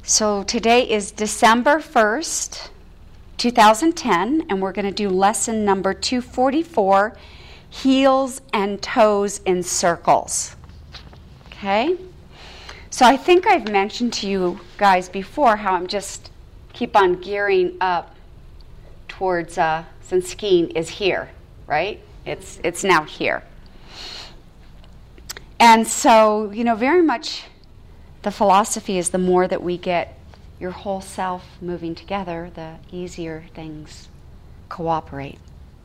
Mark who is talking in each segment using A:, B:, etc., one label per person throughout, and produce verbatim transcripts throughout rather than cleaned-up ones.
A: So today is December first, two thousand ten, and we're going to do lesson number two forty-four, heels and toes in circles. Okay? So I think I've mentioned to you guys before how I'm just keep on gearing up towards, uh, since skiing is here, right? It's, it's now here. And so, you know, very much the philosophy is the more that we get your whole self moving together, the easier things cooperate.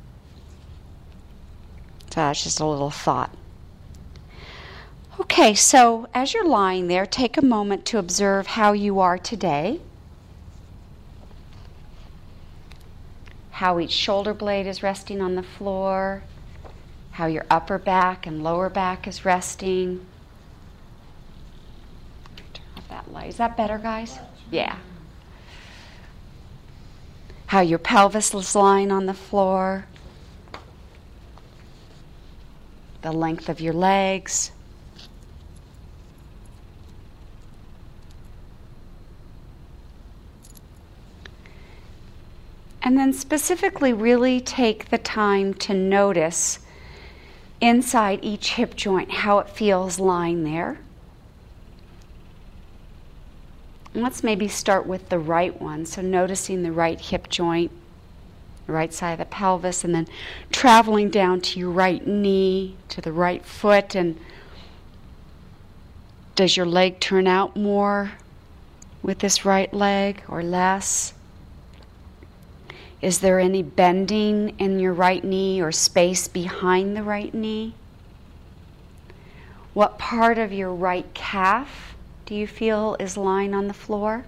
A: So that's just a little thought. Okay, so as you're lying there, take a moment to observe how you are today. How each shoulder blade is resting on the floor. How your upper back and lower back is resting. Turn off that light. Is that better, guys? Yeah. How your pelvis is lying on the floor. The length of your legs. And then specifically really take the time to notice inside each hip joint how it feels lying there. And let's maybe start with the right one. So noticing the right hip joint, the right side of the pelvis, and then traveling down to your right knee, to the right foot. And does your leg turn out more with this right leg or less? Is there any bending in your right knee or space behind the right knee? What part of your right calf do you feel is lying on the floor?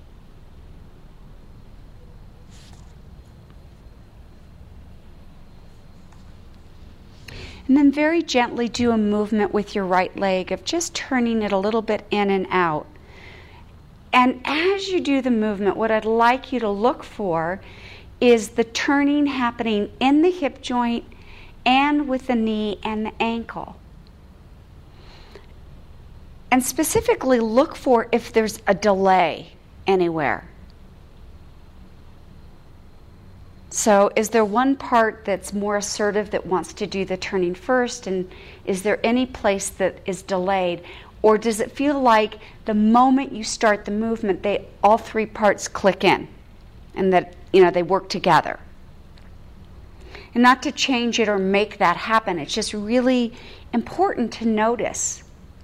A: And then very gently do a movement with your right leg of just turning it a little bit in and out. And as you do the movement, what I'd like you to look for is the turning happening in the hip joint and with the knee and the ankle. And specifically look for if there's a delay anywhere. So is there one part that's more assertive that wants to do the turning first, and is there any place that is delayed? Or does it feel like the moment you start the movement, they all three parts click in and that you know, they work together? And not to change it or make that happen. It's just really important to notice.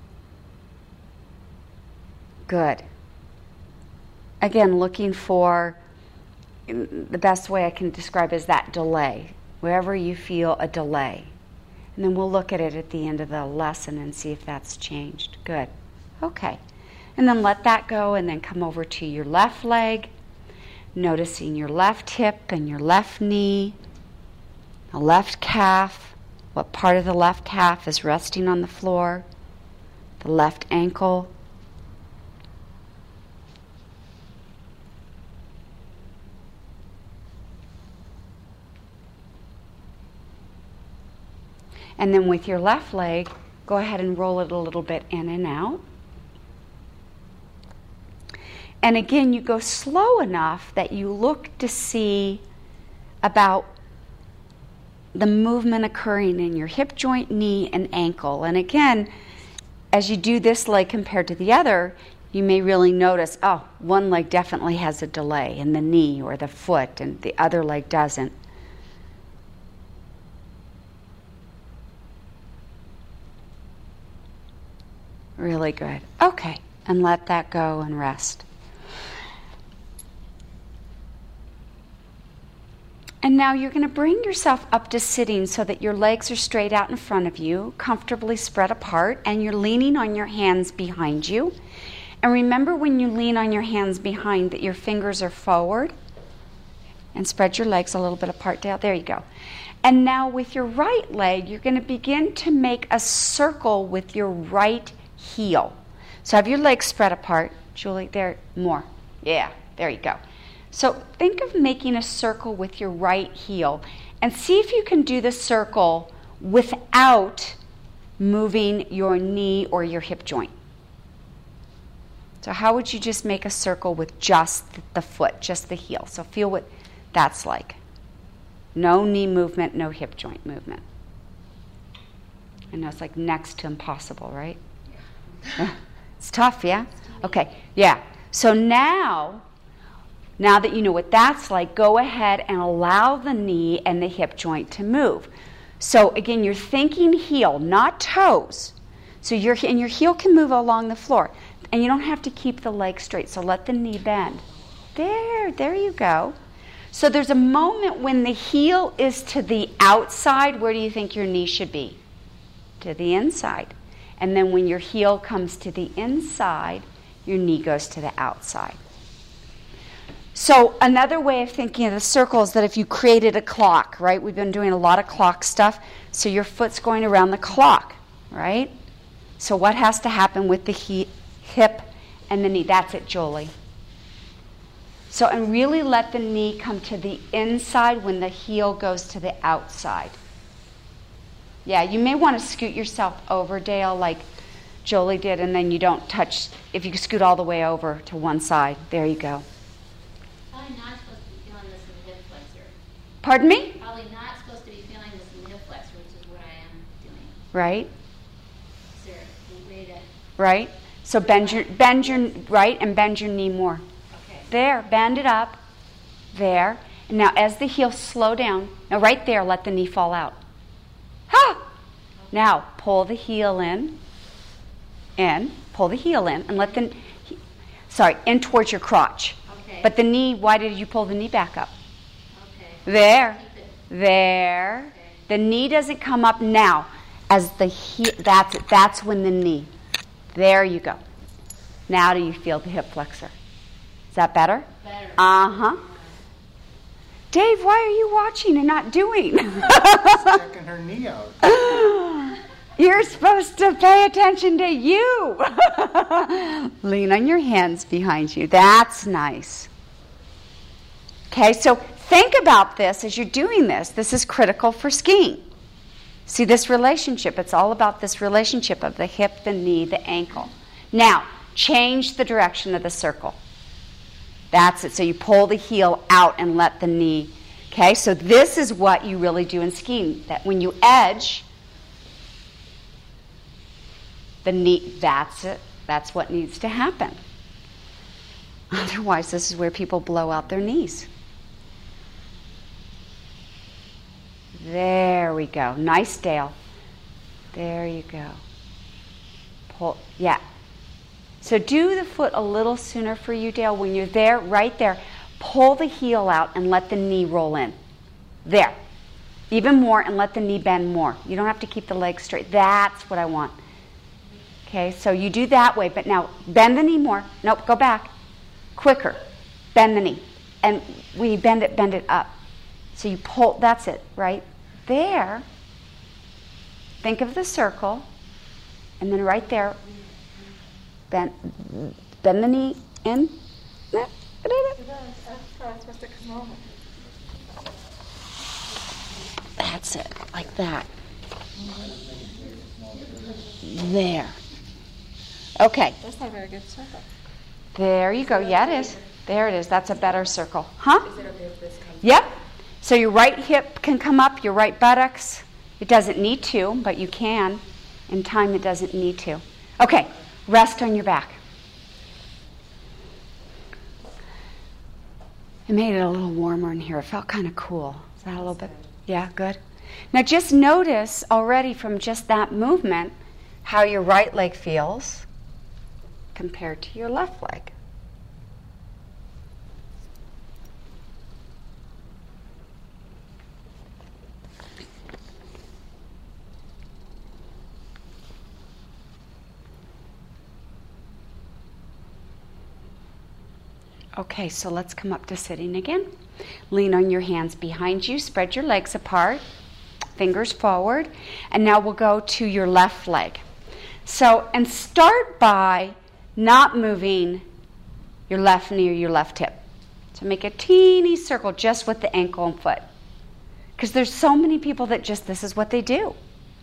A: Good. Again, looking for, the best way I can describe is that delay. Wherever you feel a delay. And then we'll look at it at the end of the lesson and see if that's changed. Good. Okay. And then let that go and then come over to your left leg. Noticing your left hip and your left knee, the left calf, what part of the left calf is resting on the floor, the left ankle. And then with your left leg, go ahead and roll it a little bit in and out. And again, you go slow enough that you look to see about the movement occurring in your hip joint, knee, and ankle. And again, as you do this leg compared to the other, you may really notice, oh, one leg definitely has a delay in the knee or the foot, and the other leg doesn't. Really good. Okay, and let that go and rest. And now you're going to bring yourself up to sitting so that your legs are straight out in front of you, comfortably spread apart, and you're leaning on your hands behind you. And remember when you lean on your hands behind that your fingers are forward. And spread your legs a little bit apart down. There you go. And now with your right leg, you're going to begin to make a circle with your right heel. So have your legs spread apart. Julie, there, more. Yeah, there you go. So think of making a circle with your right heel and see if you can do the circle without moving your knee or your hip joint. So how would you just make a circle with just the foot, just the heel? So feel what that's like. No knee movement, no hip joint movement. I know it's like next to impossible, right? Yeah. It's tough, yeah? Okay, yeah. So now, now that you know what that's like, go ahead and allow the knee and the hip joint to move. So again, you're thinking heel, not toes. So your and your heel can move along the floor. And you don't have to keep the leg straight, so let the knee bend. There, there you go. So there's a moment when the heel is to the outside. Where do you think your knee should be? To the inside. And then when your heel comes to the inside, your knee goes to the outside. So another way of thinking of the circle is that if you created a clock, right? We've been doing a lot of clock stuff. So your foot's going around the clock, right? So what has to happen with the he- hip and the knee? That's it, Jolie. So, and really let the knee come to the inside when the heel goes to the outside. Yeah, you may want to scoot yourself over, Dale, like Jolie did, and then you don't touch. If you scoot all the way over to one side, there you go.
B: Probably not supposed to be feeling this in the hip flexor.
A: Pardon me?
B: Probably not supposed to be feeling this in the hip flexor, which is what I am doing.
A: Right.
B: Sir, the way to...
A: Right. So bend your, bend your, right, and bend your knee more.
B: Okay.
A: There, bend it up. There. And now as the heel, slow down. Now right there, let the knee fall out. Ha! Okay. Now, pull the heel in. In. Pull the heel in and let the, sorry, in towards your crotch.
B: Okay.
A: But the knee, why did you pull the knee back up?
B: Okay.
A: There. There.
B: Okay.
A: The knee doesn't come up now. As the heel, that's it. That's when the knee. There you go. Now do you feel the hip flexor? Is that better?
B: Better.
A: Uh-huh. Dave, why are you watching and not doing?
C: Checking her knee out.
A: You're supposed to pay attention to you. Lean on your hands behind you. That's nice. Okay, so think about this as you're doing this. This is critical for skiing. See this relationship. It's all about this relationship of the hip, the knee, the ankle. Now, change the direction of the circle. That's it. So you pull the heel out and let the knee. Okay, so this is what you really do in skiing. That when you edge, the knee, that's it. That's what needs to happen. Otherwise, this is where people blow out their knees. There we go. Nice, Dale. There you go. Pull. Yeah. So do the foot a little sooner for you, Dale. When you're there, right there, pull the heel out and let the knee roll in. There. Even more, and let the knee bend more. You don't have to keep the legs straight. That's what I want. Okay, so you do that way, but now bend the knee more. Nope, go back. Quicker. Bend the knee. And when you bend it, bend it up. So you pull, that's it, right? There. Think of the circle. And then right there, bend, bend the knee in. That's it, like that. There. Okay.
D: That's not a very good circle.
A: There you go. Yeah, it is. There it is. That's a better circle. Huh?
D: Is it okay if this comes
A: Yep. So your right hip can come up, your right buttocks. It doesn't need to, but you can. In time, it doesn't need to. Okay. Rest on your back. It made it a little warmer in here. It felt kind of cool. Is that a little bit? Yeah, good. Now just notice already from just that movement how your right leg feels compared to your left leg. Okay, so let's come up to sitting again. Lean on your hands behind you. Spread your legs apart. Fingers forward. And now we'll go to your left leg. So, and start by not moving your left knee or your left hip. So make a teeny circle just with the ankle and foot. Because there's so many people that just, this is what they do.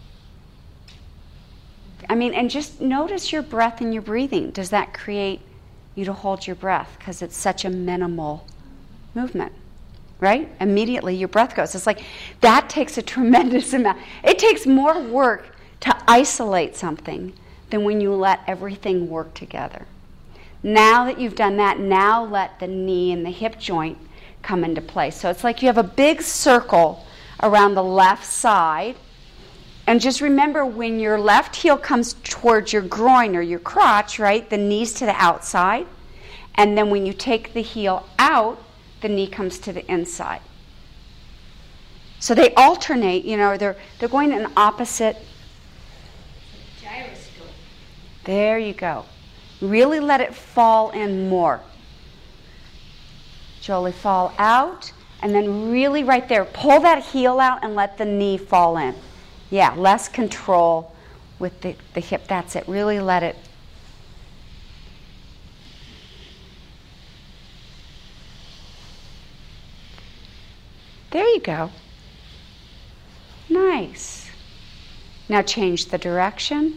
A: I mean, and just notice your breath and your breathing. Does that create you to hold your breath because it's such a minimal movement, right? Immediately your breath goes. It's like that takes a tremendous amount. It takes more work to isolate something than when you let everything work together. Now that you've done that, now let the knee and the hip joint come into play. So it's like you have a big circle around the left side. And just remember, when your left heel comes towards your groin or your crotch, right, the knee's to the outside. And then when you take the heel out, the knee comes to the inside. So they alternate, you know, they're they're going in opposite.
B: Gyroscope.
A: There you go. Really let it fall in more. Jolie, fall out, and then really right there, pull that heel out and let the knee fall in. Yeah, less control with the, the hip. That's it. Really let it. There you go. Nice. Now change the direction.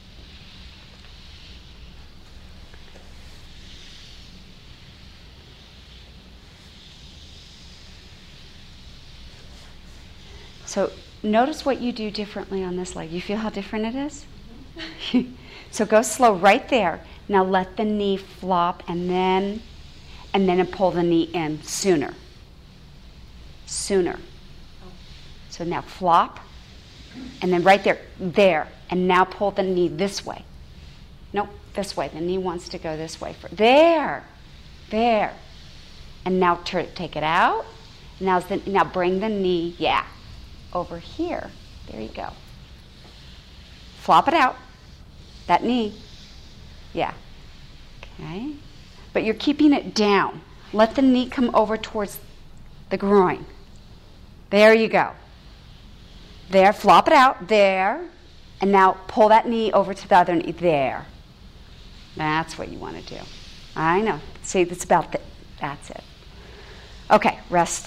A: So notice what you do differently on this leg. You feel how different it is? So go slow right there. Now let the knee flop and then and then pull the knee in sooner. Sooner. So now flop and then right there, there. And now pull the knee this way. Nope, this way. The knee wants to go this way. For, there. There. And now turn, take it out. Now's the, now bring the knee, yeah. Over here. There you go. Flop it out. That knee. Yeah. Okay. But you're keeping it down. Let the knee come over towards the groin. There you go. There. Flop it out. There. And now pull that knee over to the other knee. There. That's what you want to do. I know. See, it's about the, that's it. Okay. Rest.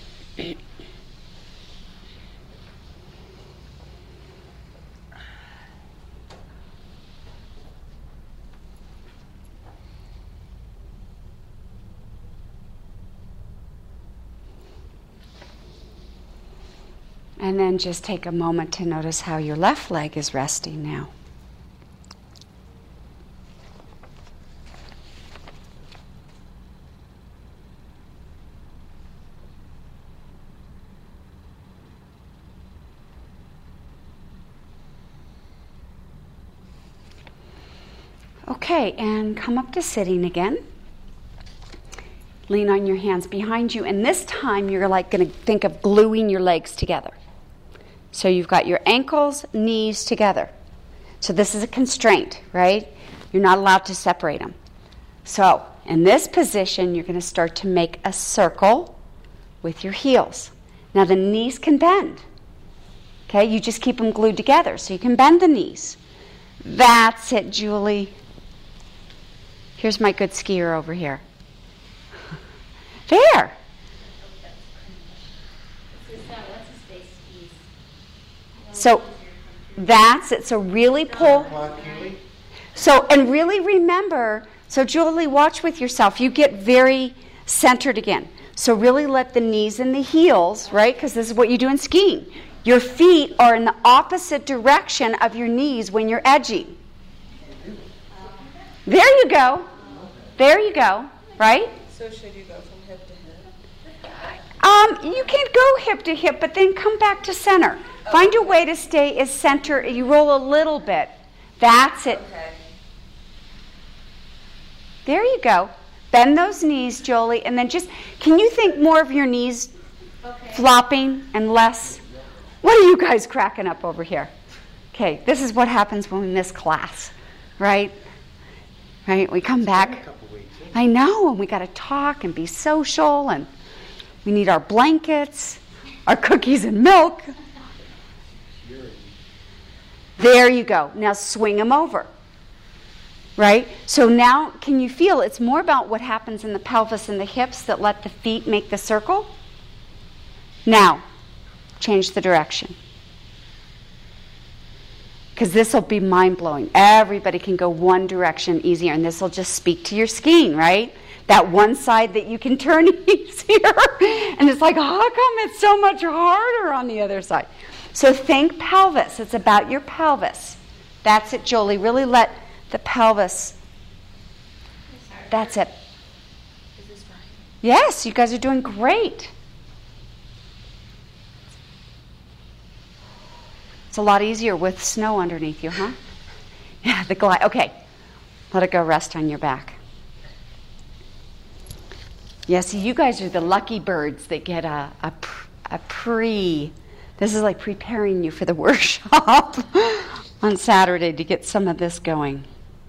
A: And then just take a moment to notice how your left leg is resting now. Okay, and come up to sitting again. Lean on your hands behind you, and this time you're like going to think of gluing your legs together. So you've got your ankles, knees together. So this is a constraint, right? You're not allowed to separate them. So in this position, you're going to start to make a circle with your heels. Now the knees can bend. Okay, you just keep them glued together so you can bend the knees. That's it, Julie. Here's my good skier over here. There. So that's it. So really pull. So, and really remember, so Julie, watch with yourself. You get very centered again. So really let the knees and the heels, right? Because this is what you do in skiing. Your feet are in the opposite direction of your knees when you're edging. There you go. There you go. Right?
D: So should you go from hip to hip?
A: Um, you can't go hip to hip, but then come back to center. Find a way to stay as center. You roll a little bit. That's it.
D: Okay.
A: There you go. Bend those knees, Jolie, and then just, can you think more of your knees
B: Okay.
A: flopping and less? What are you guys cracking up over here? Okay, this is what happens when we miss class, right? Right, we come back. I know, and we got to talk and be social, and we need our blankets, our cookies and milk. There you go. Now swing them over. Right? So now, can you feel it's more about what happens in the pelvis and the hips that let the feet make the circle? Now, change the direction. because this will be mind-blowing. Everybody can go one direction easier, and this will just speak to your skiing, right? That one side that you can turn easier. And it's like, how come it's so much harder on the other side? So think pelvis. It's about your pelvis. That's it, Jolie. Really let the pelvis. That's it.
B: Is this fine?
A: Yes, you guys are doing great. It's a lot easier with snow underneath you, huh? Yeah, the glide. Okay, let it go rest on your back. Yeah, see, you guys are the lucky birds that get a, a, a pre, this is like preparing you for the workshop on Saturday to get some of this going.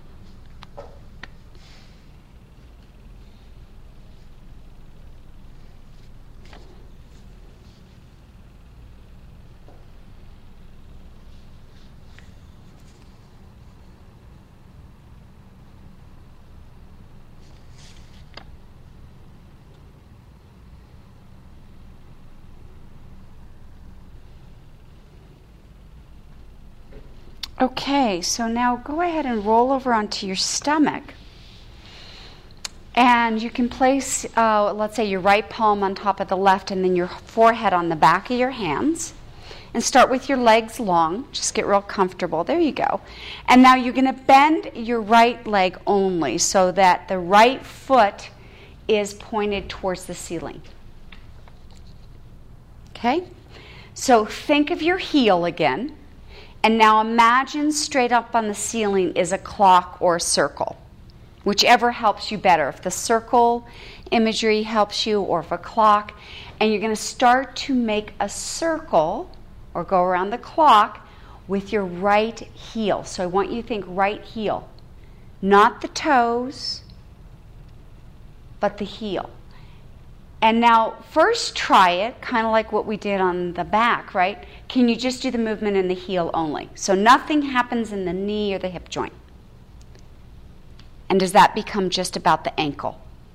A: Okay, so now go ahead and roll over onto your stomach. And you can place, uh, let's say, your right palm on top of the left and then your forehead on the back of your hands. And start with your legs long. Just get real comfortable. There you go. And now you're going to bend your right leg only so that the right foot is pointed towards the ceiling. Okay? So think of your heel again. And now imagine straight up on the ceiling is a clock or a circle, whichever helps you better. If the circle imagery helps you or if a clock, and you're going to start to make a circle or go around the clock with your right heel. So I want you to think right heel, not the toes, but the heel. And now first try it, kind of like what we did on the back, right? Can you just do the movement in the heel only? So nothing happens in the knee or the hip joint. And does that become just about the ankle?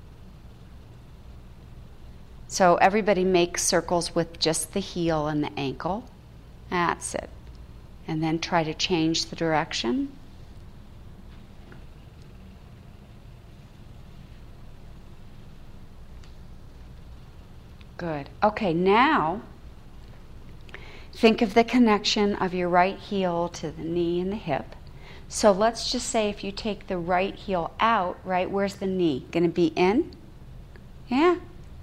A: So everybody makes circles with just the heel and the ankle. That's it. And then try to change the direction. Good. Okay, now think of the connection of your right heel to the knee and the hip. So let's just say if you take the right heel out, right, where's the knee? Going to be in? Yeah.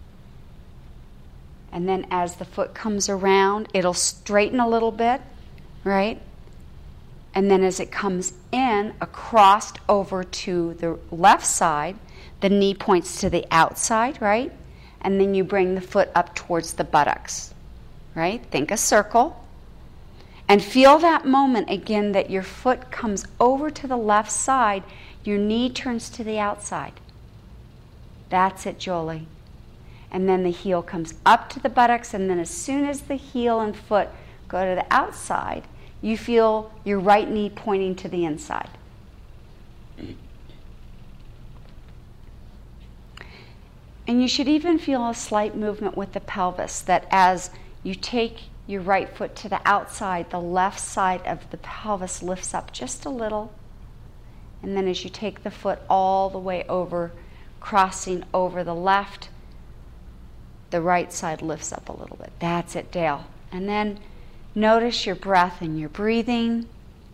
A: And then as the foot comes around, it'll straighten a little bit, right? And then as it comes in, across over to the left side, the knee points to the outside, right? And then you bring the foot up towards the buttocks, right? Think a circle. And feel that moment again that your foot comes over to the left side, your knee turns to the outside. That's it, Jolie. And then the heel comes up to the buttocks, and then as soon as the heel and foot go to the outside, you feel your right knee pointing to the inside. And you should even feel a slight movement with the pelvis, that as you take your right foot to the outside, the left side of the pelvis lifts up just a little. And then as you take the foot all the way over, crossing over the left, the right side lifts up a little bit. That's it, Dale. And then notice your breath and your breathing.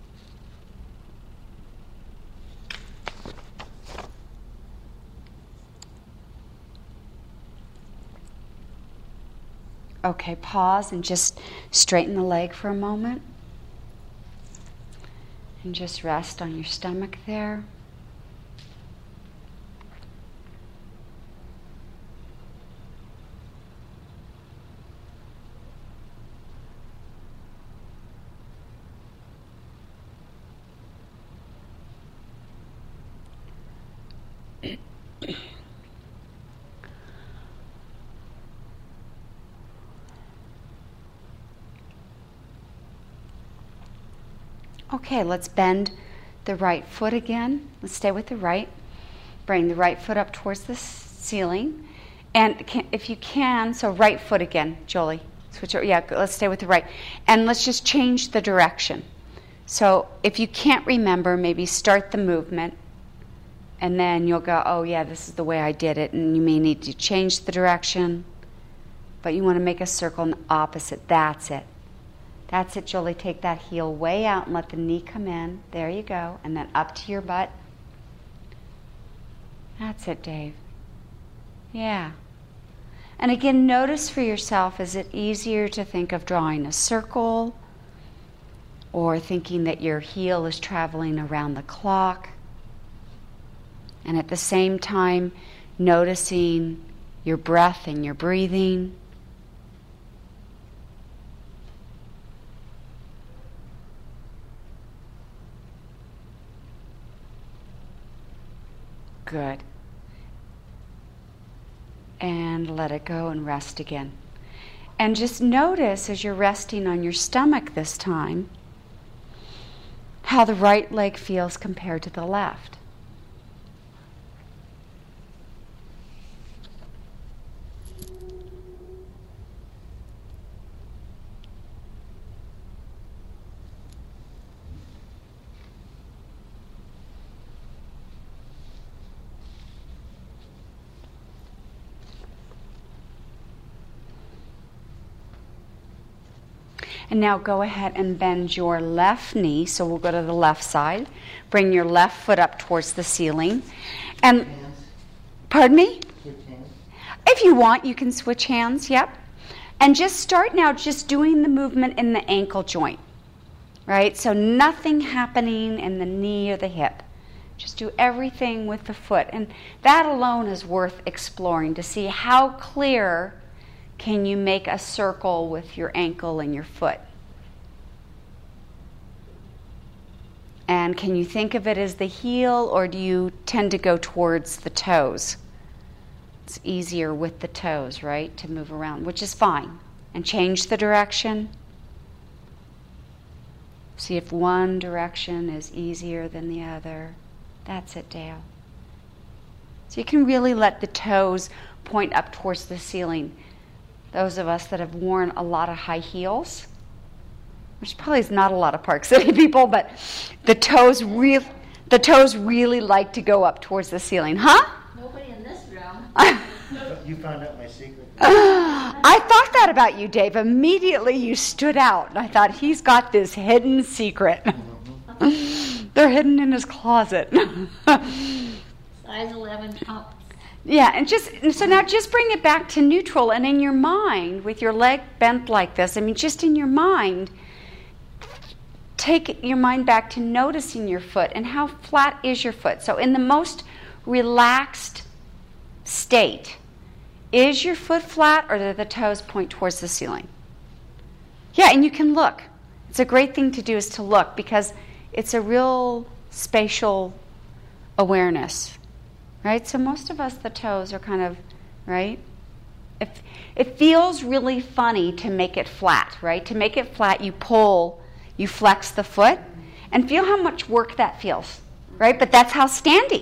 A: Okay, pause and just straighten the leg for a moment. And just rest on your stomach there. Okay, let's bend the right foot again. Let's stay with the right. Bring the right foot up towards the ceiling. And can, if you can, so right foot again, Jolie. Switch over. Yeah, let's stay with the right. And let's just change the direction. So if you can't remember, maybe start the movement, and then you'll go, oh yeah, this is the way I did it, and you may need to change the direction, but you want to make a circle in the opposite. That's it. That's it, Jolie. Take that heel way out and let the knee come in. There you go. And then up to your butt. That's it, Dave. Yeah. And again, notice for yourself, is it easier to think of drawing a circle or thinking that your heel is traveling around the clock? And at the same time, noticing your breath and your breathing. Good. And let it go and rest again. And just notice as you're resting on your stomach this time, how the right leg feels compared to the left. And now go ahead and bend your left knee. So we'll go to the left side. Bring your left foot up towards the ceiling. And
C: Hands.
A: pardon me?
C: Switch hands.
A: If you want, you can switch hands. Yep. And just start now just doing the movement in the ankle joint. Right? So nothing happening in the knee or the hip. Just do everything with the foot. And that alone is worth exploring to see how clear can you make a circle with your ankle and your foot. And can you think of it as the heel, or do you tend to go towards the toes? It's easier with the toes, right, to move around, which is fine. And change the direction. See if one direction is easier than the other. That's it, Dale. So you can really let the toes point up towards the ceiling. Those of us that have worn a lot of high heels, which probably is not a lot of Park City people, but the toes, re- the toes really like to go up towards the ceiling. Huh?
B: Nobody in this room.
C: You found out my secret.
A: I thought that about you, Dave. Immediately you stood out. And I thought, he's got this hidden secret. They're hidden in his closet.
B: Size eleven pumps.
A: Yeah, and just so now just bring it back to neutral, and in your mind, with your leg bent like this, I mean, just in your mind, take your mind back to noticing your foot and how flat is your foot. So in the most relaxed state, is your foot flat, or do the toes point towards the ceiling? Yeah, and you can look. It's a great thing to do is to look, because it's a real spatial awareness. Right? So most of us, the toes are kind of, right? If, it feels really funny to make it flat, right? To make it flat, you pull, you flex the foot, and feel how much work that feels, right? But that's how standing.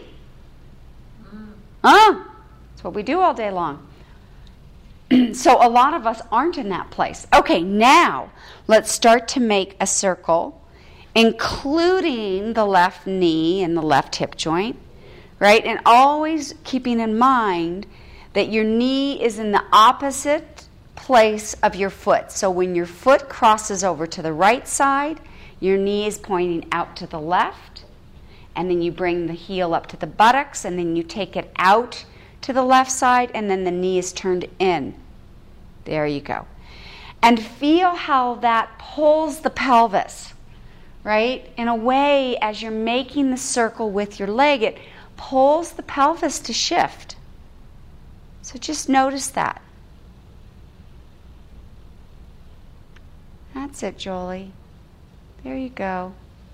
A: Ah, that's what we do all day long. So a lot of us aren't in that place. Okay, now let's start to make a circle, including the left knee and the left hip joint. Right? And always keeping in mind that your knee is in the opposite place of your foot. So when your foot crosses over to the right side, your knee is pointing out to the left. And then you bring the heel up to the buttocks, and then you take it out to the left side, and then the knee is turned in. There you go. And feel how that pulls the pelvis, right? In a way, as you're making the circle with your leg, it pulls the pelvis to shift. So just notice that. That's it, Jolie. There you go.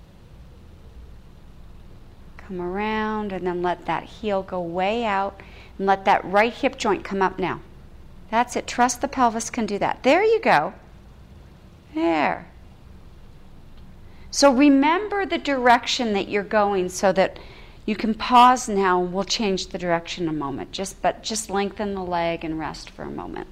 A: Come around and then let that heel go way out and let that right hip joint come up now. That's it. Trust the pelvis can do that. There you go. There. So remember the direction that you're going so that you can pause now, and we'll change the direction in a moment. Just, but just lengthen the leg and rest for a moment.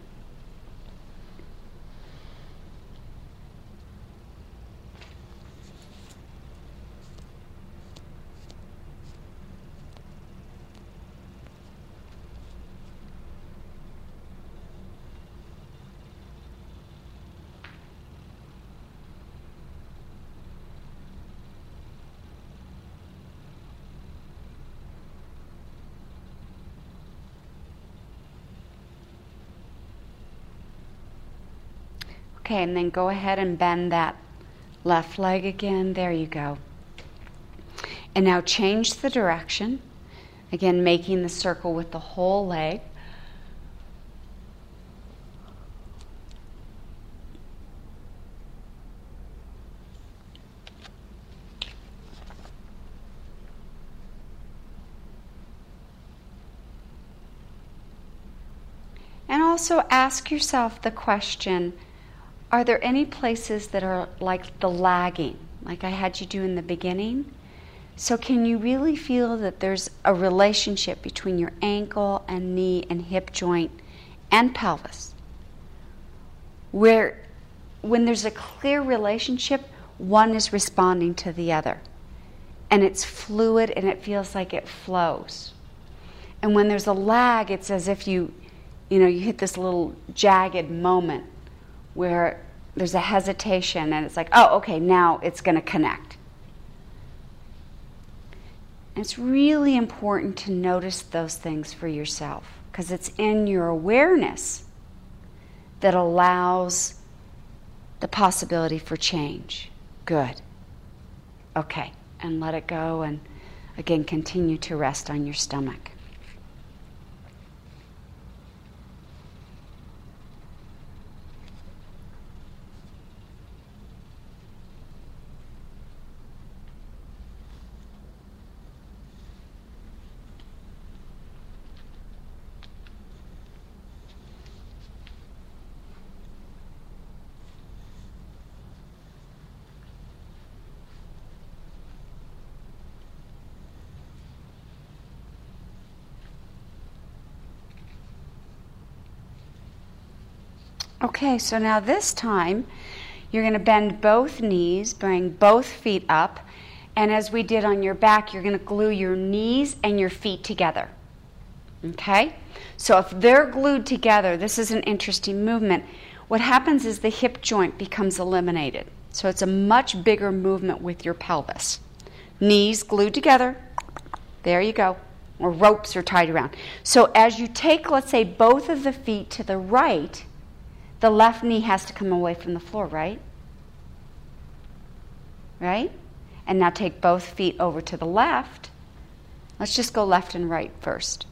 A: Okay, and then go ahead and bend that left leg again. There you go. And now change the direction. Again, making the circle with the whole leg. And also ask yourself the question, are there any places that are like the lagging, like I had you do in the beginning? So can you really feel that there's a relationship between your ankle and knee and hip joint and pelvis? Where when there's a clear relationship, one is responding to the other. And it's fluid and it feels like it flows. And when there's a lag, it's as if you You know, you hit this little jagged moment where there's a hesitation and it's like, oh, okay, now it's going to connect. And it's really important to notice those things for yourself because it's in your awareness that allows the possibility for change. Good. Okay, and let it go and again continue to rest on your stomach. Okay, so now this time you're going to bend both knees, bring both feet up, and as we did on your back, you're going to glue your knees and your feet together. Okay? So if they're glued together, this is an interesting movement. What happens is the hip joint becomes eliminated. So it's a much bigger movement with your pelvis. Knees glued together. There you go. Or ropes are tied around. So as you take, let's say, both of the feet to the right, the left knee has to come away from the floor, right? Right? And now take both feet over to the left. Let's just go left and right first.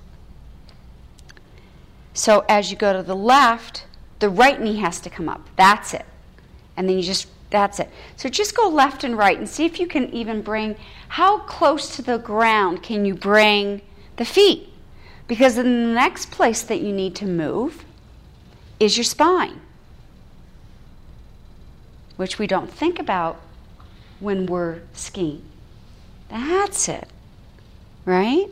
A: So as you go to the left, the right knee has to come up. That's it. And then you just, that's it. So just go left and right and see if you can even bring, how close to the ground can you bring the feet? Because in the next place that you need to move is your spine, which we don't think about when we're skiing. That's it, right?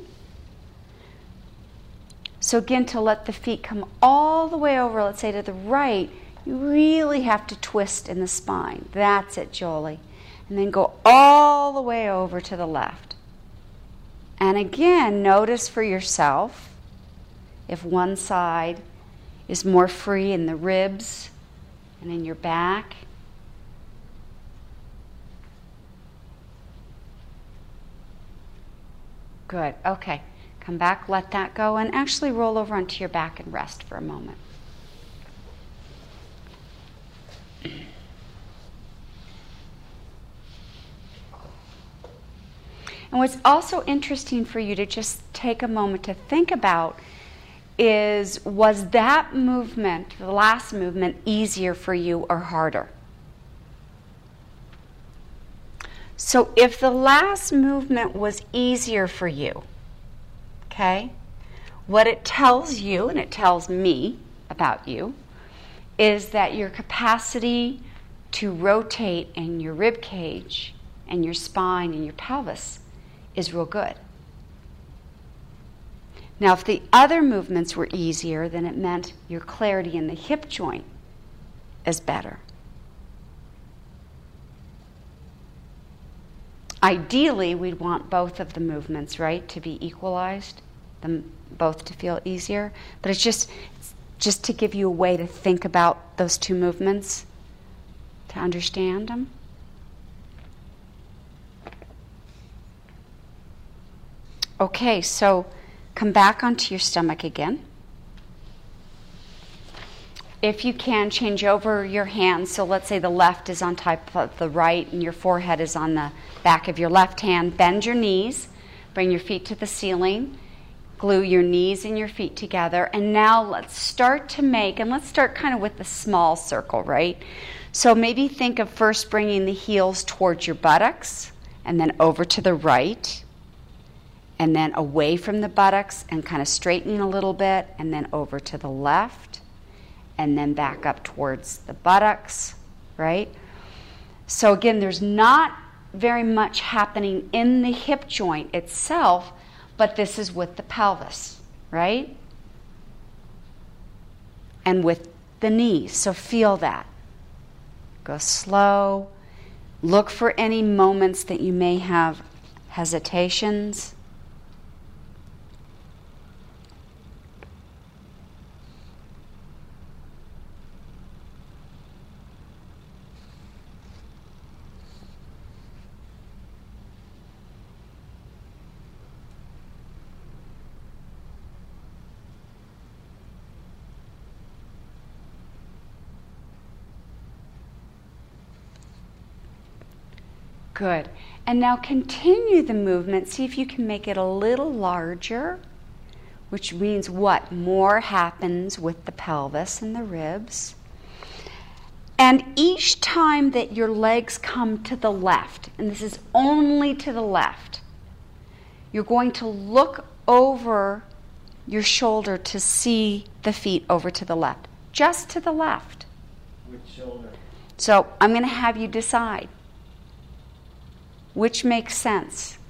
A: So again, to let the feet come all the way over, let's say to the right, you really have to twist in the spine. That's it, Jolie. And then go all the way over to the left. And again, notice for yourself if one side is more free in the ribs and in your back. Good. Okay. Come back, let that go, and actually roll over onto your back and rest for a moment. And what's also interesting for you to just take a moment to think about is, was that movement, the last movement, easier for you or harder? So if the last movement was easier for you, okay, what it tells you, and it tells me about you, is that your capacity to rotate in your rib cage and your spine and your pelvis is real good. Now, if the other movements were easier, then it meant your clarity in the hip joint is better. Ideally, we'd want both of the movements, right, to be equalized, them both to feel easier. But it's just, it's just to give you a way to think about those two movements, to understand them. Okay, so come back onto your stomach again. if you can, change over your hands. So let's say the left is on top of the right and your forehead is on the back of your left hand. Bend your knees. Bring your feet to the ceiling. Glue your knees and your feet together. And now let's start to make, and let's start kind of with the small circle, right? So maybe think of first bringing the heels towards your buttocks and then over to the right and then away from the buttocks and kind of straightening a little bit and then over to the left and then back up towards the buttocks, right? So again, there's not very much happening in the hip joint itself, but this is with the pelvis, right? And with the knees, so feel that. Go slow. Look for any moments that you may have hesitations. Good. And now continue the movement. See if you can make it a little larger, which means what? More happens with the pelvis and the ribs. And each time that your legs come to the left, and this is only to the left, you're going to look over your shoulder to see the feet over to the left. Just to the left.
C: Which shoulder?
A: So I'm going to have you decide. Which makes sense?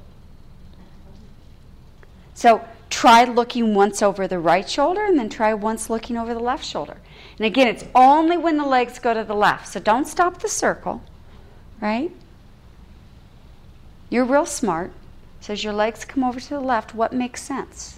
A: So try looking once over the right shoulder and then try once looking over the left shoulder. And again, it's only when the legs go to the left. So don't stop the circle, right? You're real smart. So as your legs come over to the left, what makes sense?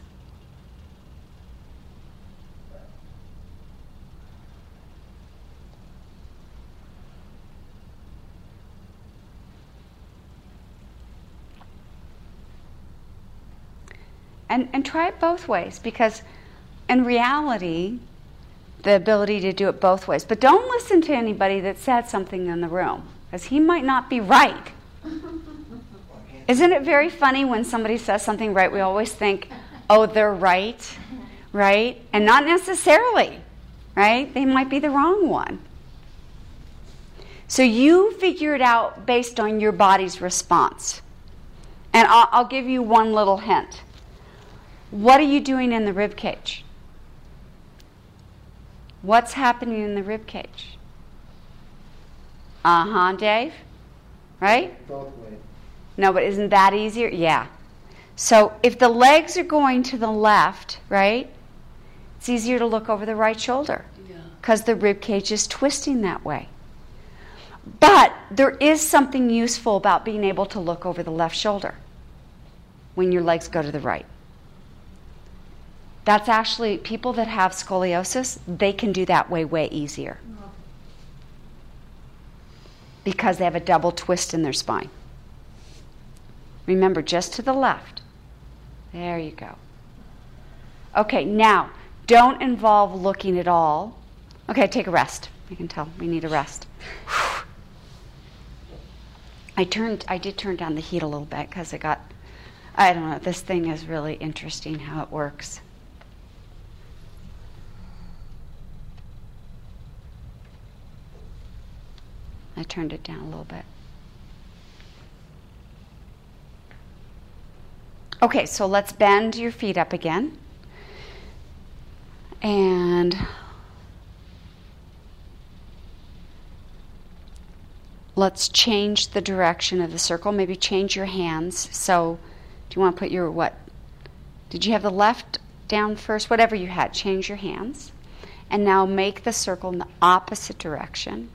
A: And, and try it both ways, because in reality, the ability to do it both ways. But don't listen to anybody that said something in the room, because he might not be right. Isn't it very funny when somebody says something right, we always think, oh, they're right, right? And not necessarily, right? They might be the wrong one. So you figure it out based on your body's response. And I'll, I'll give you one little hint. What are you doing in the rib cage? What's happening in the rib cage? Uh-huh, Dave? Right?
C: Both ways.
A: No, but isn't that easier? Yeah. So if the legs are going to the left, right, it's easier to look over the right shoulder because the rib cage is twisting that way. But there is something useful about being able to look over the left shoulder when your legs go to the right. That's actually, people that have scoliosis, they can do that way, way easier. Because they have a double twist in their spine. Remember, just to the left. There you go. Okay, now, don't involve looking at all. Okay, take a rest. I can tell we need a rest. I turned, I did turn down the heat a little bit because I got, I don't know, this thing is really interesting how it works. I turned it down a little bit. Okay, so let's bend your feet up again. And let's change the direction of the circle. Maybe change your hands. So do you want to put your what? Did you have the left down first? Whatever you had, change your hands. And now make the circle in the opposite direction.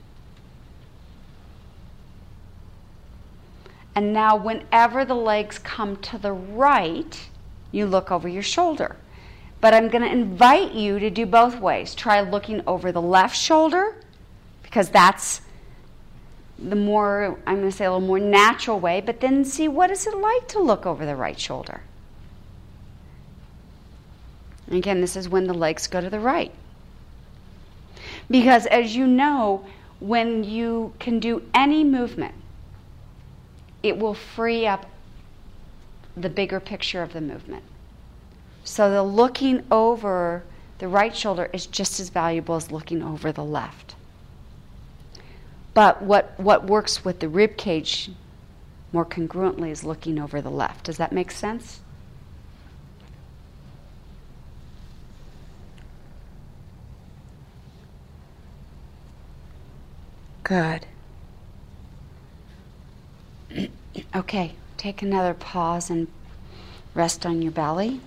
A: And now whenever the legs come to the right, you look over your shoulder. But I'm going to invite you to do both ways. Try looking over the left shoulder, because that's the more, I'm going to say a little more natural way, but then see what is it like to look over the right shoulder. And again, this is when the legs go to the right. Because as you know, when you can do any movement, it will free up the bigger picture of the movement. So the looking over the right shoulder is just as valuable as looking over the left. But what, what works with the rib cage more congruently is looking over the left. Does that make sense? Good. Okay, take another pause and rest on your belly.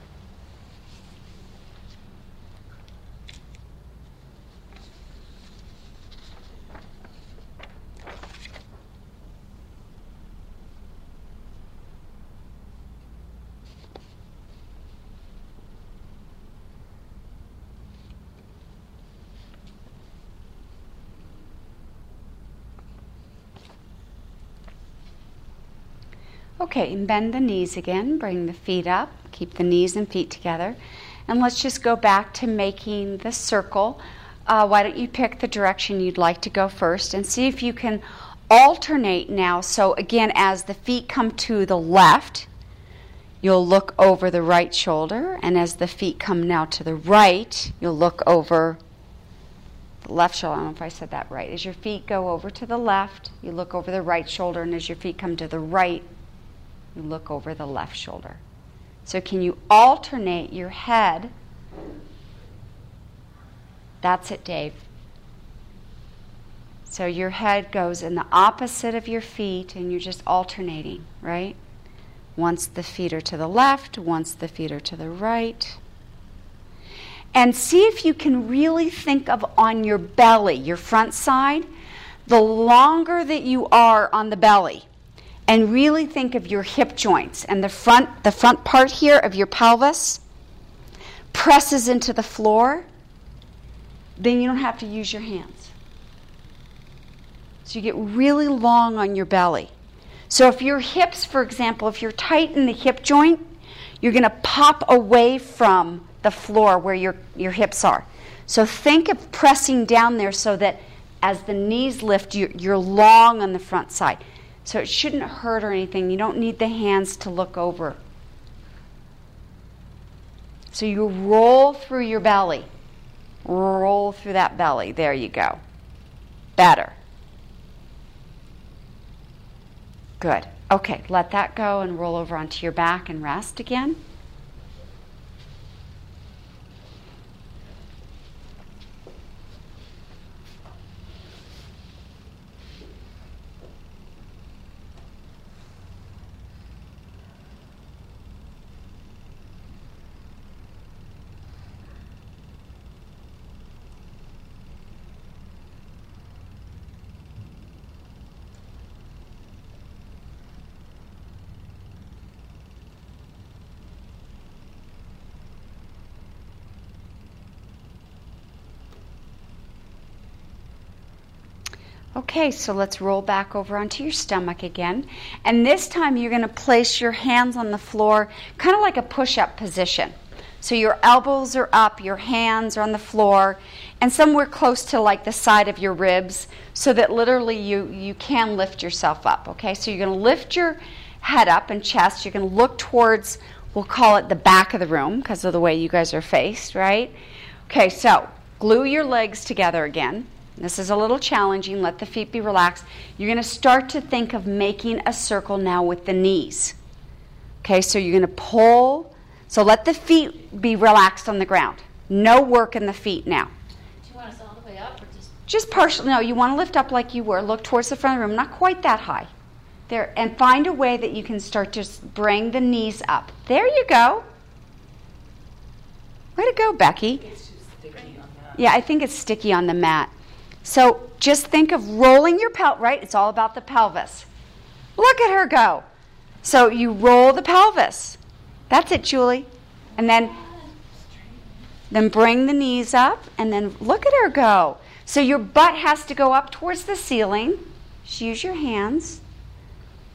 A: Okay, and bend the knees again. Bring the feet up. Keep the knees and feet together. And let's just go back to making the circle. Uh, why don't you pick the direction you'd like to go first and see if you can alternate now. So again, as the feet come to the left, you'll look over the right shoulder. And as the feet come now to the right, you'll look over the left shoulder. I don't know if I said that right. As your feet go over to the left, you look over the right shoulder. And as your feet come to the right, you look over the left shoulder. So can you alternate your head? That's it, Dave. So your head goes in the opposite of your feet and you're just alternating, right? Once the feet are to the left, once the feet are to the right. And see if you can really think of on your belly, your front side, the longer that you are on the belly. And really think of your hip joints and the front, the front part here of your pelvis presses into the floor. Then you don't have to use your hands. So you get really long on your belly. So if your hips, for example, if you're tight in the hip joint, you're going to pop away from the floor where your, your hips are. So think of pressing down there so that as the knees lift, you're, you're long on the front side. So it shouldn't hurt or anything. You don't need the hands to look over. So you roll through your belly. Roll through that belly. There you go. Better. Good. Okay, let that go and roll over onto your back and rest again. Okay, so let's roll back over onto your stomach again. And this time you're going to place your hands on the floor, kind of like a push-up position. So your elbows are up, your hands are on the floor, and somewhere close to like the side of your ribs so that literally you, you can lift yourself up. Okay, so you're going to lift your head up and chest. You're going to look towards, we'll call it the back of the room because of the way you guys are faced, right? Okay, so glue your legs together again. This is a little challenging. Let the feet be relaxed. You're going to start to think of making a circle now with the knees. Okay, so you're going to pull. So let the feet be relaxed on the ground. No work in the feet now.
B: Do you want us all the way up or just...
A: Just partially. No, you want to lift up like you were. Look towards the front of the room. Not quite that high. There, and find a way that you can start to bring the knees up. There you go. Way to go, Becky.
D: It's too sticky on that.
A: Yeah, I think it's sticky on the mat. So just think of rolling your pelvis, right? It's all about the pelvis. Look at her go. So you roll the pelvis. That's it, Julie. And then, then bring the knees up, and then look at her go. So your butt has to go up towards the ceiling. Just use your hands.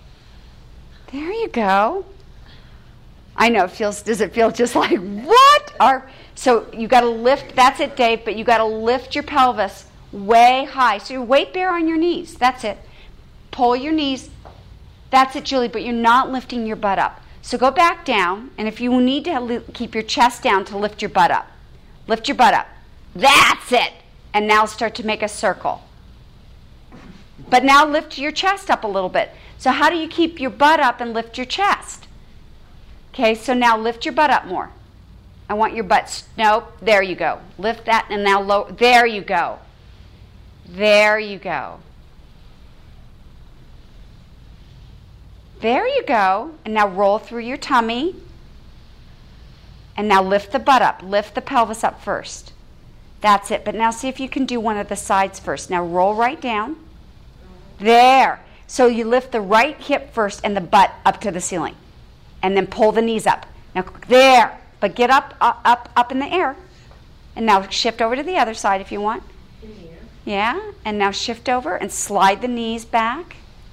A: There you go. I know, it feels, does it feel just like, what? are, so you got to lift, that's it, Dave, but you got to lift your pelvis way high. So your weight bear on your knees. That's it. Pull your knees. That's it, Julie, but you're not lifting your butt up. So go back down, and if you need to li- keep your chest down to lift your butt up, lift your butt up. That's it. And now start to make a circle. But now lift your chest up a little bit. So how do you keep your butt up and lift your chest? Okay, so now lift your butt up more. I want your butt, nope, there you go. Lift that and now low, there you go. There you go. There you go. And now roll through your tummy. And now lift the butt up. Lift the pelvis up first. That's it. But now see if you can do one of the sides first. Now roll right down. There. So you lift the right hip first and the butt up to the ceiling. And then pull the knees up. Now there. But get up, up, up, up in the air. And now shift over to the other side if you want.
D: In the air.
A: Yeah. And now shift over and slide the knees back.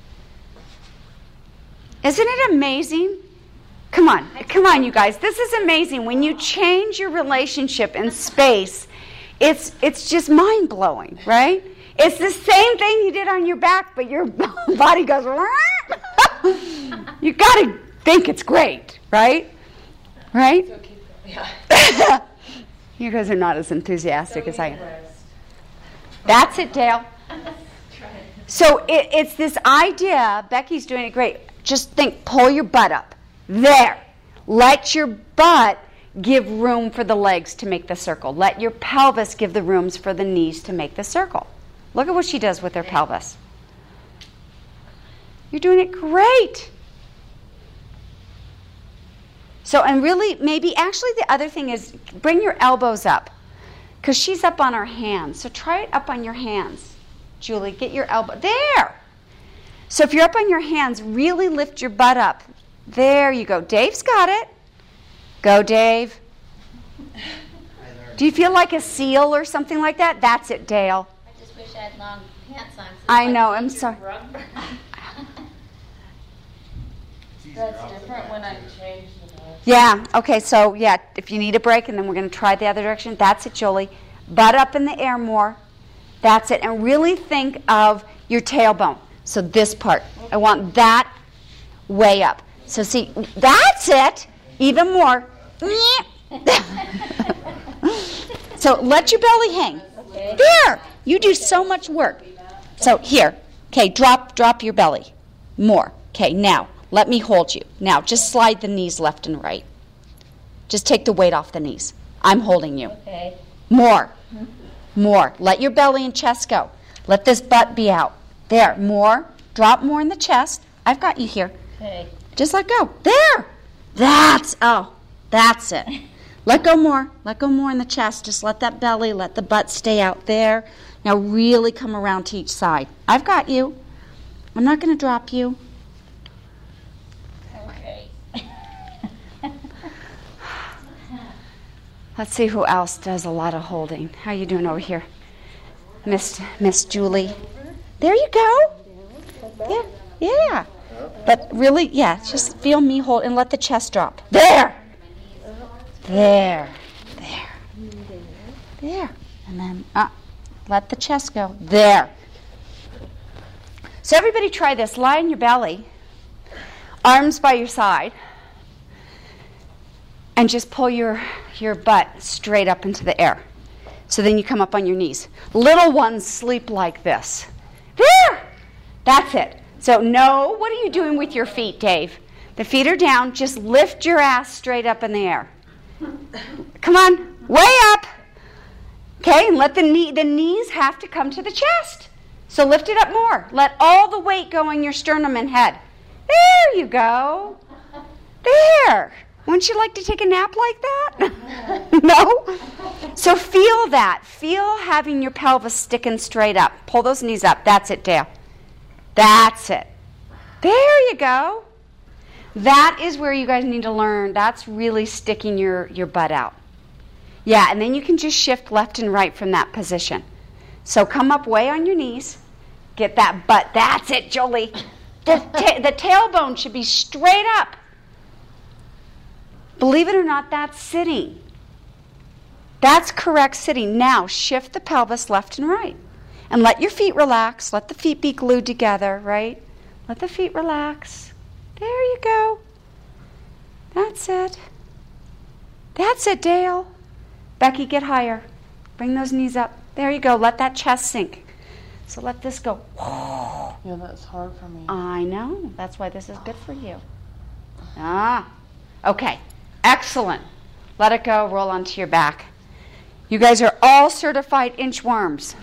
A: Isn't it amazing? Come on. Come on, you guys. This is amazing. When you change your relationship in space, it's it's just mind-blowing, right? It's the same thing you did on your back, but your body goes, you got to think it's great, right? Right?
D: So keep going. Yeah.
A: You guys are not as enthusiastic as I am. That's it, Dale. So it, it's this idea, Becky's doing it great. Just think, pull your butt up. There. Let your butt give room for the legs to make the circle. Let your pelvis give the rooms for the knees to make the circle. Look at what she does with her pelvis. You're doing it great. So, and really, maybe, actually the other thing is bring your elbows up. Because she's up on her hands. So try it up on your hands. Julie, get your elbow. There. So if you're up on your hands, really lift your butt up. There you go. Dave's got it. Go, Dave. Do you feel like a seal or something like that? That's it, Dale.
B: I just wish I had long pants on. so
A: I
B: my
A: know,
B: feet
A: I'm
B: are
A: sorry.
B: rubber.
D: That's different when I change the body.
A: Yeah, okay, so yeah, if you need a break, and then we're going to try the other direction. That's it, Julie. Butt up in the air more. That's it. And really think of your tailbone. So this part. I want that way up. So see, that's it. Even more. So let your belly hang. There. You do so much work. So here. Okay, drop drop your belly. More. Okay, now let me hold you. Now just slide the knees left and right. Just take the weight off the knees. I'm holding you.
B: Okay.
A: More. More. Let your belly and chest go. Let this butt be out. There. More. Drop more in the chest. I've got you here.
B: Okay.
A: Just let go. There. That's, oh, that's it. Let go more. Let go more in the chest. Just let that belly, let the butt stay out there. Now really come around to each side. I've got you. I'm not going to drop you.
B: Okay.
A: Let's see who else does a lot of holding. How you doing over here? Miss Miss Julie. There you go. Yeah. Yeah. But really, yeah, just feel me hold and let the chest drop. There. There. There. There. And then uh, let the chest go. There. So everybody try this. Lie on your belly. Arms by your side. And just pull your, your butt straight up into the air. So then you come up on your knees. Little ones sleep like this. There! That's it. So no, what are you doing with your feet, Dave? The feet are down. Just lift your ass straight up in the air. Come on. Way up. Okay, and let the knee, the knees have to come to the chest. So lift it up more. Let all the weight go on your sternum and head. There you go. There. Wouldn't you like to take a nap like that? No? So feel that. Feel having your pelvis sticking straight up. Pull those knees up. That's it, Dale. That's it. There you go. That is where you guys need to learn. That's really sticking your, your butt out. Yeah, and then you can just shift left and right from that position. So come up way on your knees. Get that butt. That's it, Jolie. The, ta- the tailbone should be straight up. Believe it or not, that's sitting. That's correct sitting. Now shift the pelvis left and right. And let your feet relax. Let the feet be glued together, right? Let the feet relax. There you go. That's it. That's it, Dale. Becky, get higher. Bring those knees up. There you go. Let that chest sink. So let this go.
D: Yeah, that's hard for me.
A: I know. That's why this is good for you. Ah. Okay. Excellent. Let it go. Roll onto your back. You guys are all certified inchworms.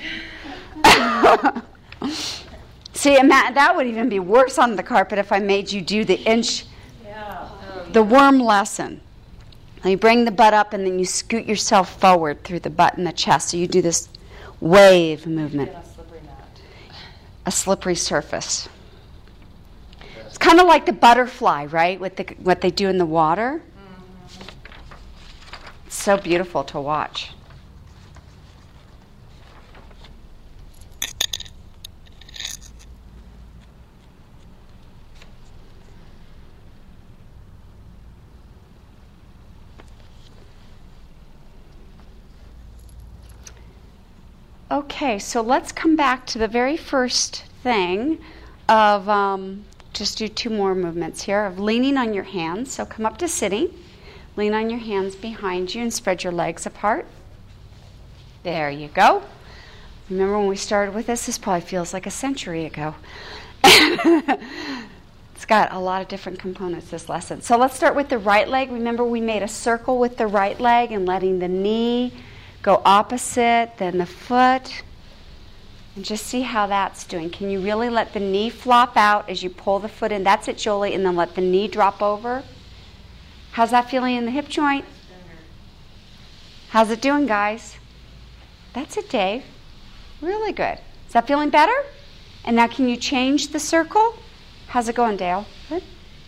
A: See, Matt, that would even be worse on the carpet if I made you do the inch,
D: Yeah.
A: the worm lesson. Now you bring the butt up and then you scoot yourself forward through the butt and the chest. So you do this wave movement.
D: And a slippery mat.
A: A slippery surface. It's kind of like the butterfly, right? With the, what they do in the water.
D: Mm-hmm.
A: It's so beautiful to watch. Okay, so let's come back to the very first thing of, um, just do two more movements here, of leaning on your hands. So come up to sitting, lean on your hands behind you and spread your legs apart. There you go. Remember when we started with this? This probably feels like a century ago. It's got a lot of different components, this lesson. So let's start with the right leg. Remember we made a circle with the right leg and letting the knee go opposite, then the foot, and just see how that's doing. Can you really let the knee flop out as you pull the foot in? That's it, Jolie, and then let the knee drop over. How's that feeling in the hip joint? How's it doing, guys? That's it, Dave. Really good. Is that feeling better? And now can you change the circle? How's it going, Dale? Good?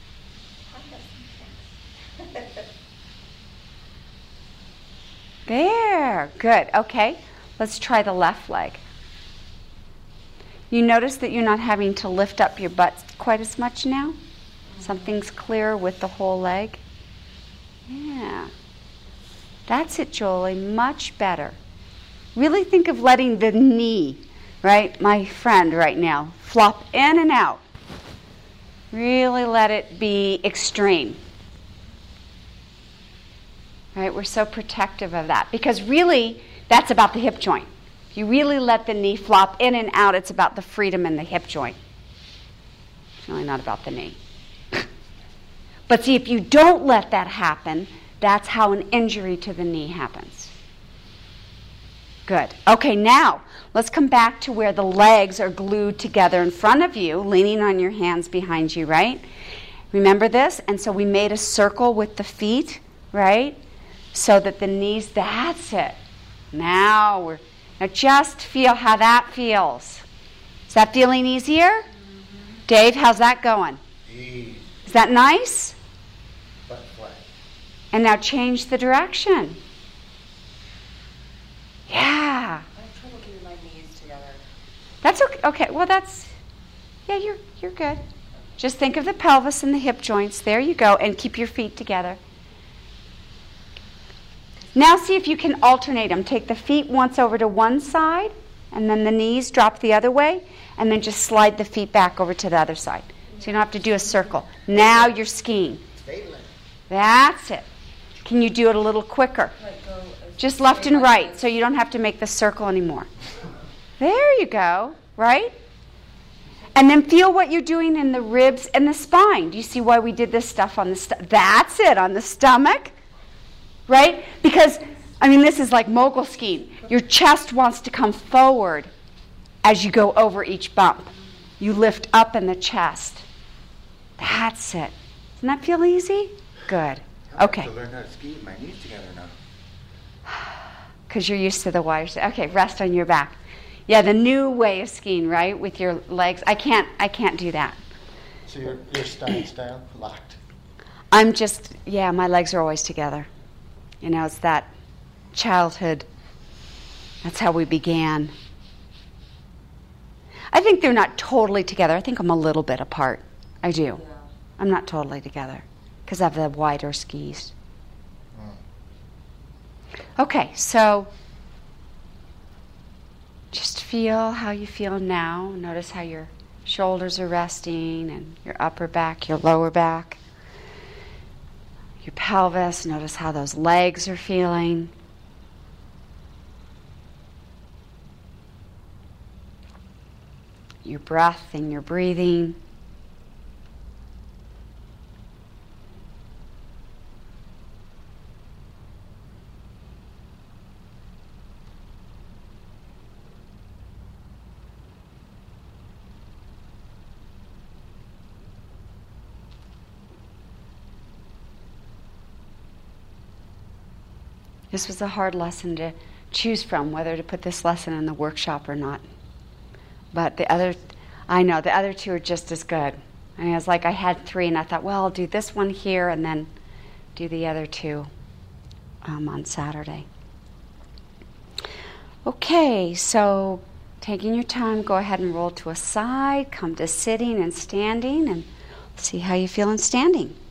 A: There, good. Okay, let's try the left leg. You notice that you're not having to lift up your butt quite as much now? Something's clearer with the whole leg? Yeah. That's it, Jolie. Much better. Really think of letting the knee, right, my friend right now, flop in and out. Really let it be extreme. Right, we're so protective of that because really that's about the hip joint. If you really let the knee flop in and out, it's about the freedom in the hip joint. It's really not about the knee. But see, if you don't let that happen, that's how an injury to the knee happens. Good. Okay, now let's come back to where the legs are glued together in front of you, leaning on your hands behind you, right? Remember this? And so we made a circle with the feet, right? So that the knees, that's it. Now we're, now just feel how that feels. Is that feeling easier? Mm-hmm. Dave, how's that going?
C: Easy.
A: Is that nice?
C: Butt flat.
A: And now change the direction. Yeah.
D: I have trouble getting my knees together.
A: That's okay. Okay, well that's, yeah, you're you're good. Just think of the pelvis and the hip joints. There you go. And keep your feet together. Now see if you can alternate them. Take the feet once over to one side, and then the knees drop the other way, and then just slide the feet back over to the other side. So you don't have to do a circle. Now you're skiing. That's it. Can you do it a little quicker? Just left and right, so you don't have to make the circle anymore. There you go, right? And then feel what you're doing in the ribs and the spine. Do you see why we did this stuff on the stomach? That's it, on the stomach. Right? Because, I mean, this is like mogul skiing. Your chest wants to come forward as you go over each bump. You lift up in the chest. That's it. Doesn't that feel easy? Good. Okay.
C: I have to learn how to ski with my knees together now.
A: Because you're used to the wider side. Okay, rest on your back. Yeah, the new way of skiing, right? With your legs. I can't. I can't do that.
C: So you're, you're style style locked.
A: I'm just. Yeah, my legs are always together. You know, it's that childhood. That's how we began. I think they're not totally together. I think I'm a little bit apart. I do.
D: Yeah.
A: I'm not totally together because I have the wider skis.
C: Mm.
A: Okay, so just feel how you feel now. Notice how your shoulders are resting and your upper back, your lower back, your pelvis. Notice how those legs are feeling. Your breath and your breathing. This was a hard lesson to choose from, whether to put this lesson in the workshop or not. But the other, I know, the other two are just as good. I mean, it was like I had three, and I thought, well, I'll do this one here and then do the other two um, on Saturday. Okay, so taking your time, go ahead and roll to a side, come to sitting and standing, and see how you feel in standing.